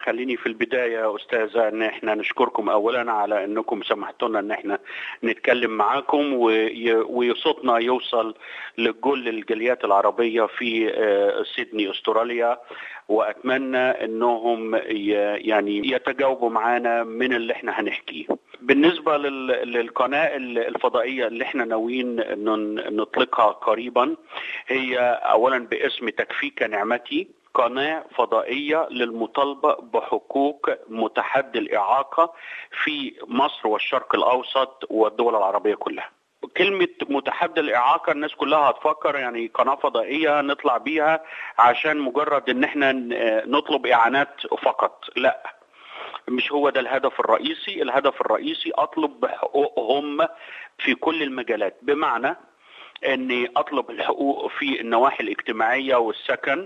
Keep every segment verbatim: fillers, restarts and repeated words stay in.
خليني في البداية يا أستاذة أن احنا نشكركم أولا على أنكم سمحتونا أن احنا نتكلم معاكم وصوتنا يوصل لكل الجاليات العربية في سيدني أستراليا، وأتمنى أنهم يعني يتجاوبوا معانا من اللي احنا هنحكيه. بالنسبة للقناة الفضائية اللي احنا ناويين نطلقها قريبا، هي أولا باسم تكفيك نعمتي، قناة فضائية للمطالبة بحقوق متحدي الإعاقة في مصر والشرق الأوسط والدول العربية كلها. كلمة متحدي الإعاقة الناس كلها هتفكر يعني قناة فضائية نطلع بيها عشان مجرد ان احنا نطلب إعانات فقط، لا، مش هو ده الهدف الرئيسي. الهدف الرئيسي أطلب بحقوقهم في كل المجالات، بمعنى أني أطلب الحقوق في النواحي الاجتماعية والسكن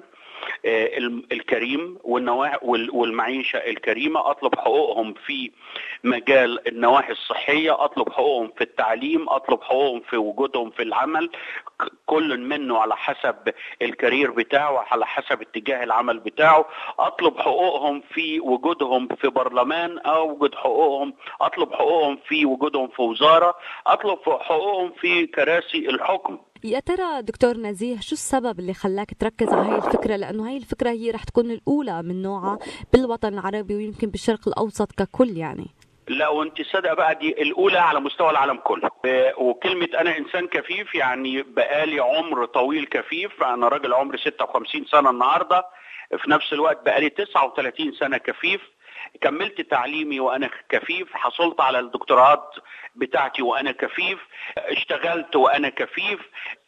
الكريم والمعيشة الكريمة، أطلب حقوقهم في مجال النواحي الصحية، أطلب حقوقهم في التعليم، أطلب حقوقهم في وجودهم في العمل، كل منه على حسب الكارير بتاعه، على حسب اتجاه العمل بتاعه، أطلب حقوقهم في وجودهم في برلمان أو وجود حقوقهم، أطلب حقوقهم في وجودهم في وزارة، أطلب حقوقهم في كراسي الحكم. يا ترى دكتور نزيه شو السبب اللي خلاك تركز على هاي الفكرة؟ لأنه هاي الفكرة هي رح تكون الأولى من نوعها بالوطن العربي ويمكن بالشرق الأوسط ككل يعني. لا، وانت صدق بقى، دي الأولى على مستوى العالم كله. وكلمة أنا إنسان كفيف يعني بقالي عمر طويل كفيف، أنا راجل عمري ستة وخمسين سنة النهاردة، في نفس الوقت بقالي تسعة وثلاثين سنة كفيف، كملت تعليمي وأنا كفيف، حصلت على الدكتوراه بتاعتي وأنا كفيف، اشتغلت وأنا كفيف،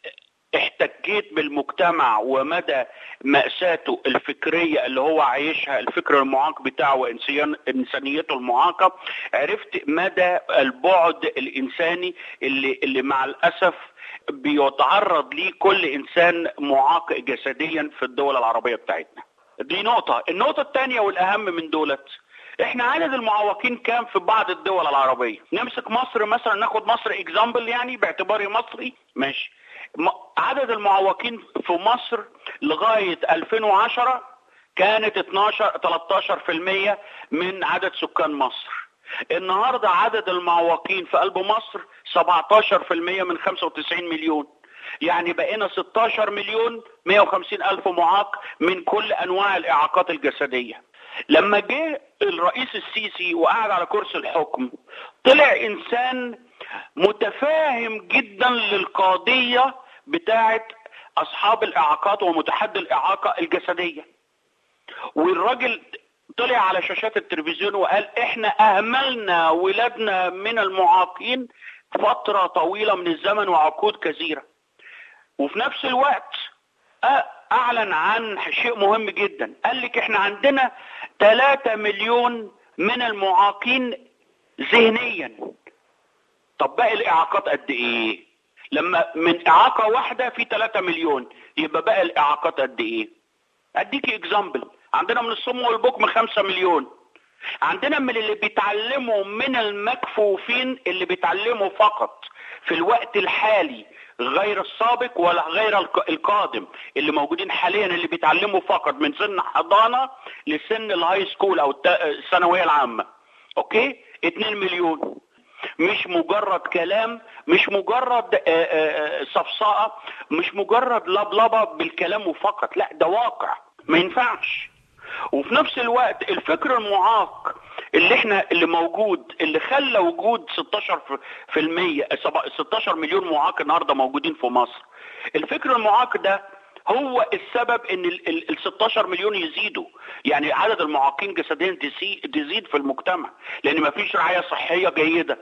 احتكيت بالمجتمع ومدى مأساته الفكرية اللي هو عايشها، الفكر المعاق بتاعه وإنسانيته المعاقة، عرفت مدى البعد الإنساني اللي, اللي مع الأسف بيتعرض ليه كل إنسان معاق جسديا في الدول العربية بتاعتنا. دي نقطة. النقطة الثانية والأهم من دولت، احنا عدد المعوقين كام في بعض الدول العربية؟ نمسك مصر مثلا، ناخد مصر اكزامبل يعني باعتباري مصري، ماشي. عدد المعوقين في مصر لغاية ألفين وعشرة كانت اتناشر تلتاشر في المية من عدد سكان مصر. النهاردة عدد المعوقين في قلب مصر سبعتاشر في المية من خمسة وتسعين مليون، يعني بقينا ستاشر مليون مئة وخمسين ألف معاق من كل أنواع الإعاقات الجسدية. لما جه الرئيس السيسي وقعد على كرسي الحكم، طلع إنسان متفاهم جدا للقضية بتاعت أصحاب الإعاقات ومتحدي الإعاقة الجسدية، والراجل طلع على شاشات التلفزيون وقال احنا أهملنا ولادنا من المعاقين فترة طويلة من الزمن وعقود كثيرة. وفي نفس الوقت اعلن عن شيء مهم جدا، قال لك احنا عندنا ثلاثة مليون من المعاقين ذهنيا. طب باقي الاعاقات قد ايه؟ لما من اعاقة واحدة في ثلاثة مليون، يبقى باقي الاعاقات قد ايه؟ اديكي اكزامبل، عندنا من الصم والبكم خمسة مليون، عندنا من اللي بيتعلموا من المكفوفين اللي بيتعلموا فقط في الوقت الحالي غير السابق ولا غير القادم، اللي موجودين حاليا اللي بيتعلموا فقط من سن حضانة لسن الهاي سكول او الثانوية العامة، اوكي، اتنين مليون. مش مجرد كلام، مش مجرد صفصاءة، مش مجرد لبلبة بالكلام وفقط، لا، ده واقع ما ينفعش. وفي نفس الوقت الفكر المعاق اللي احنا اللي موجود، اللي خلى وجود ستاشر في المية ستاشر مليون معاق النهارده موجودين في مصر، الفكر المعاق ده هو السبب ان ال ستاشر مليون يزيدوا، يعني عدد المعاقين جسديا تزيد في المجتمع، لان مفيش رعاية صحية جيدة،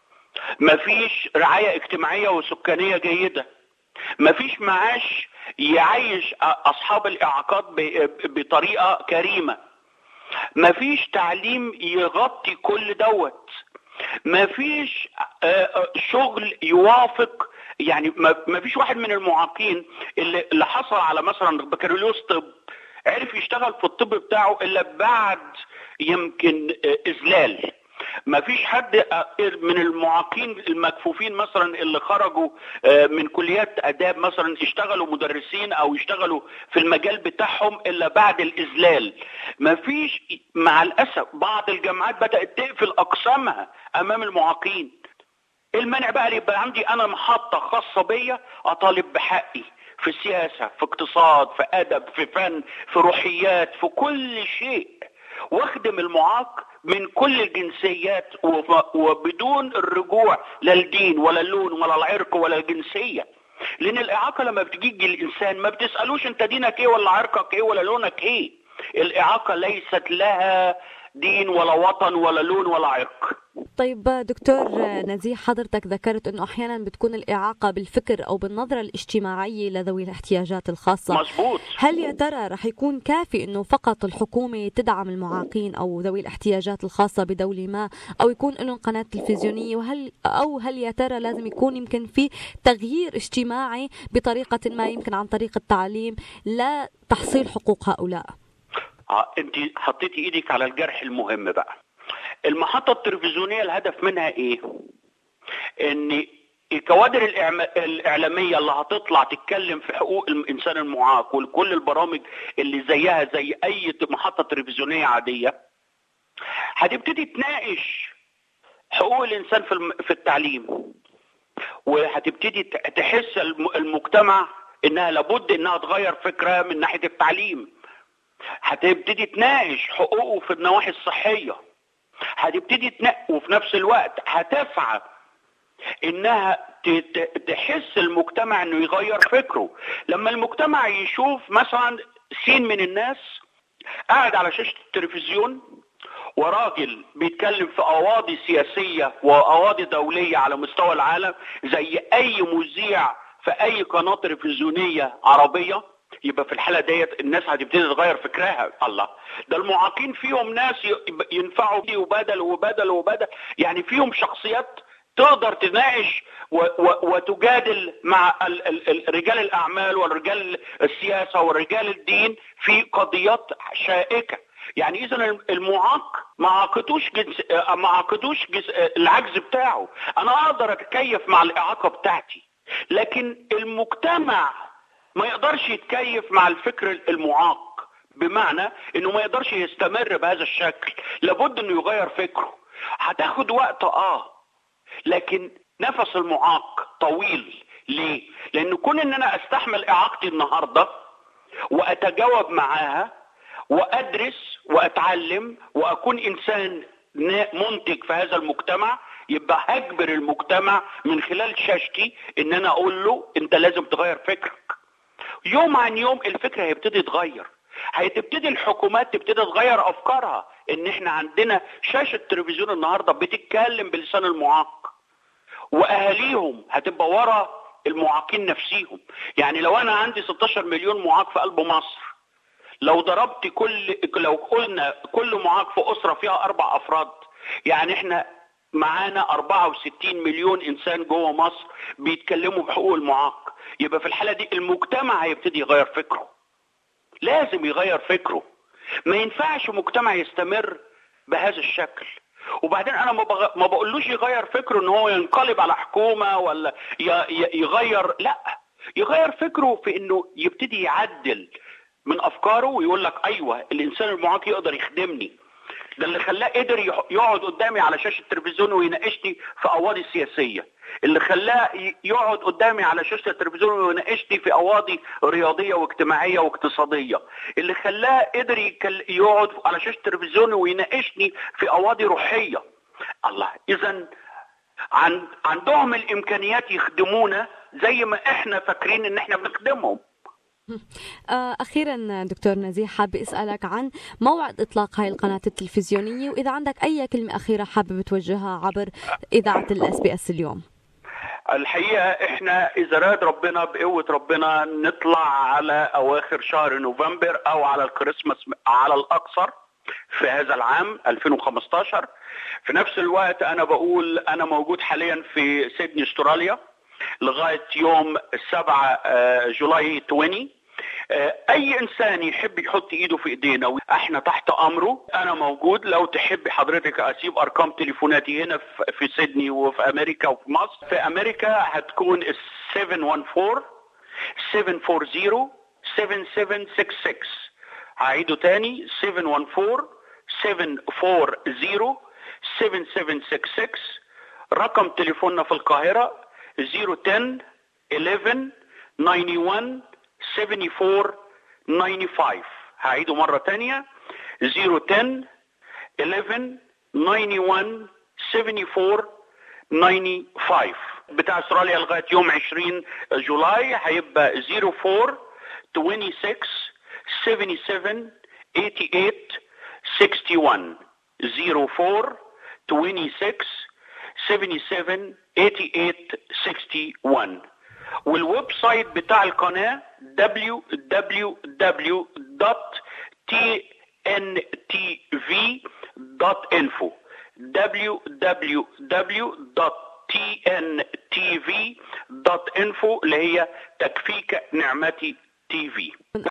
مفيش رعاية اجتماعية وسكانية جيدة، مفيش معاش يعيش اصحاب الاعاقات بطريقة كريمة، مفيش تعليم يغطي كل دوت، مفيش شغل يوافق، يعني مفيش واحد من المعاقين اللي, اللي حصل على مثلا بكالوريوس طب عرف يشتغل في الطب بتاعه الا بعد يمكن اذلال. ما فيش حد من المعاقين المكفوفين مثلا اللي خرجوا من كليات اداب مثلا اشتغلوا مدرسين او يشتغلوا في المجال بتاعهم الا بعد الاذلال. ما فيش، مع الاسف بعض الجامعات بدات تقفل اقسامها امام المعاقين. المانع بقى اللي يبقى عندي انا محطه خاصه بيا اطالب بحقي في السياسه، في اقتصاد، في ادب، في فن، في روحيات، في كل شيء، واخدم المعاق من كل الجنسيات وبدون الرجوع لا الدين ولا اللون ولا العرق ولا الجنسيه. لان الاعاقه لما بتجي الانسان ما بتسالوش انت دينك ايه ولا عرقك ايه ولا لونك ايه. الاعاقه ليست لها دين ولا وطن ولا لون ولا عرق. طيب دكتور نزيه، حضرتك ذكرت انه احيانا بتكون الاعاقه بالفكر او بالنظره الاجتماعيه لذوي الاحتياجات الخاصه. مظبوط. هل يا ترى رح يكون كافي انه فقط الحكومه تدعم المعاقين او ذوي الاحتياجات الخاصه بدوله ما، او يكون لهم قناه تلفزيونيه، وهل او هل يا ترى لازم يكون يمكن في تغيير اجتماعي بطريقه ما، يمكن عن طريق التعليم لتحصيل حقوق هؤلاء؟ اه انت حطيتي ايدك على الجرح المهم بقى. المحطة التلفزيونية الهدف منها ايه؟ ان الكوادر الاعلامية اللي هتطلع تتكلم في حقوق الانسان المعاق وكل البرامج اللي زيها زي اي محطة تلفزيونية عادية هتبتدي تناقش حقوق الانسان في التعليم، وهتبتدي تحس المجتمع انها لابد انها تغير فكرها من ناحية التعليم. هتبتدي تناقش حقوقه في النواحي الصحية، هتبتدي تنقي، وفي نفس الوقت هتسعى انها تحس المجتمع انه يغير فكره. لما المجتمع يشوف مثلا سين من الناس قاعد على شاشة التلفزيون وراجل بيتكلم في قواضي سياسية وقواضي دولية على مستوى العالم زي اي مذيع في اي قناة تلفزيونية عربية، يبقى في الحالة ديت الناس هتبتدي تغير فكرها. الله، ده المعاقين فيهم ناس ينفعوا بيه وبدل وبدل وبدل، يعني فيهم شخصيات تقدر تناقش وتجادل مع رجال الأعمال ورجال السياسة ورجال الدين في قضيات شائكة. يعني إذا المعاق ما عاقتوش جنس ما عاقتوش جنس العجز بتاعه. أنا أقدر أتكيف مع الإعاقة بتاعتي، لكن المجتمع ما يقدرش يتكيف مع الفكر المعاق، بمعنى انه ما يقدرش يستمر بهذا الشكل، لابد انه يغير فكره. هتاخد وقت اه لكن نفس المعاق طويل. ليه؟ لان كون ان انا استحمل اعاقتي النهارده واتجاوب معاها وادرس واتعلم واكون انسان منتج في هذا المجتمع، يبقى هجبر المجتمع من خلال شاشتي ان انا اقول له انت لازم تغير فكرك. يوم عن يوم الفكرة هيبتدي تغير، هتبتدي الحكومات تبتدي تغير افكارها. ان احنا عندنا شاشة تلفزيون النهاردة بتتكلم بلسان المعاق، واهاليهم هتبقى ورا المعاقين نفسيهم. يعني لو انا عندي ستاشر مليون معاق في قلب مصر، لو ضربت كل لو قلنا كل معاق في اسرة فيها اربع افراد، يعني احنا معانا أربعة وستين مليون انسان جوه مصر بيتكلموا بحقوق المعاق. يبقى في الحالة دي المجتمع هيبتدي يغير فكره، لازم يغير فكره. ما ينفعش مجتمع يستمر بهذا الشكل. وبعدين انا ما, بغ... ما بقولوش يغير فكره ان هو ينقلب على حكومة ولا ي... ي... يغير، لا، يغير فكره في انه يبتدي يعدل من افكاره ويقول لك ايوه الانسان المعاق يقدر يخدمني. ده اللي خلاه قدر يقعد قدامي على شاشة التلفزيون ويناقشني في قواضي سياسية، اللي خلاه يقعد قدامي على شاشة التلفزيون ويناقشني في قواضي رياضية واجتماعية واقتصادية، اللي خلاه قدر يقعد على شاشة التلفزيون ويناقشني في قواضي روحية. الله، إذن عند عندهم الإمكانيات يخدمونا زي ما إحنا فاكرين إن إحنا بنخدمهم. أخيرا دكتور نزيه، حابة أسألك عن موعد إطلاق هاي القناة التلفزيونية، وإذا عندك أي كلمة أخيرة حابة توجهها عبر إذاعة الأس بي أس اليوم. الحقيقة إحنا إذا راد ربنا بقوة ربنا نطلع على أواخر شهر نوفمبر أو على الكريسماس على الأقصر في هذا العام ألفين وخمستاشر. في نفس الوقت أنا بقول أنا موجود حاليا في سيدني استراليا لغاية يوم سبعة جولاي عشرين. اي انسان يحب يحط ايده في ايدينا احنا تحت امره. انا موجود، لو تحب حضرتك اسيب ارقام تليفوناتي هنا في سيدني وفي امريكا وفي مصر. في امريكا هتكون سبعة واحد أربعة سبعة أربعة صفر سبعة سبعة ستة ستة. هعيده تاني سبعة واحد أربعة سبعة أربعة صفر سبعة سبعة ستة ستة. رقم تليفوننا في القاهرة صفر عشرة واحد واحد تسعة واحد سبعة أربعة تسعة خمسة. هعيده مرة تانية صفر عشرة واحد واحد تسعة واحد سبعة أربعة تسعة خمسة. بتاع استراليا لغاية يوم عشرين جولاي هيبقى صفر أربعة ستة ستة سبعة سبعة ثمانية ثمانية ستة واحد صفر أربعة ستة ستة سبعة سبعة ثمانية ستة واحد. والويب سايت بتاع القناة دبليو دبليو دبليو دوت تي إن تي في دوت إنفو دبليو دبليو دبليو دوت تي إن تي في دوت إنفو اللي هي تكفيك نعمتي تي في.